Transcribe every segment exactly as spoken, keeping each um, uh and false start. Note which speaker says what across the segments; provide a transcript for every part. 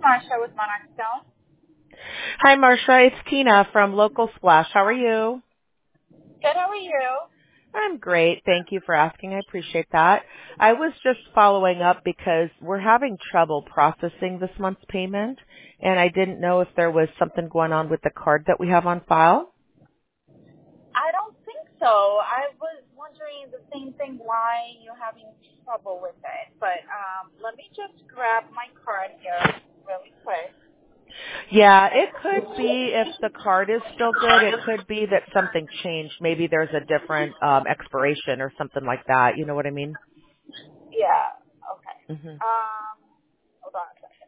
Speaker 1: Marsha with Monarch Stone.
Speaker 2: Hi, Marcia. It's Tina from Local Splash. How are you?
Speaker 1: Good, how are you?
Speaker 2: I'm great. Thank you for asking. I appreciate that. I was just following up because we're having trouble processing this month's payment, and I didn't know if there was something going on with the card that we have on file.
Speaker 1: I don't think so. I was wondering the same thing, why you're having trouble with it. But um, let me just grab my card here really quick.
Speaker 2: Yeah, it could be if the card is still good. It could be that something changed. Maybe there's a different um, expiration or something like that. You know what I mean?
Speaker 1: Yeah, okay.
Speaker 2: hmm
Speaker 1: Um, hold on a second.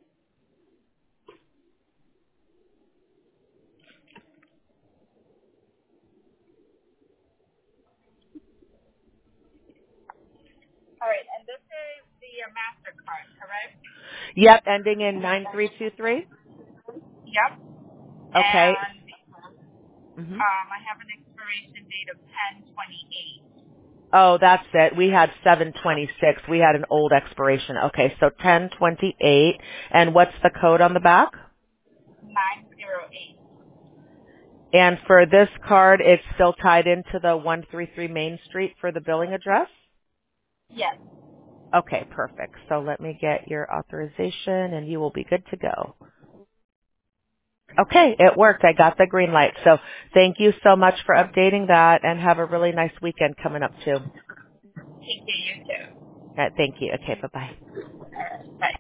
Speaker 1: All right, and this is the uh, MasterCard, correct?
Speaker 2: Yep, ending in nine three two three.
Speaker 1: Yep.
Speaker 2: Okay.
Speaker 1: And
Speaker 2: hmm
Speaker 1: um, I have an expiration date of ten twenty-eight.
Speaker 2: Oh, that's it. We had seven twenty-six. We had an old expiration. Okay, so ten twenty-eight. And what's the code on the back?
Speaker 1: nine zero eight.
Speaker 2: And for this card, it's still tied into the one thirty-three Main Street for the billing address?
Speaker 1: Yes.
Speaker 2: Okay, perfect. So let me get your authorization and you will be good to go. Okay, it worked. I got the green light. So thank you so much for updating that and have a really nice weekend coming up too.
Speaker 1: Thank you, you too.
Speaker 2: Uh, thank you. Okay, bye-bye.
Speaker 1: All right, bye.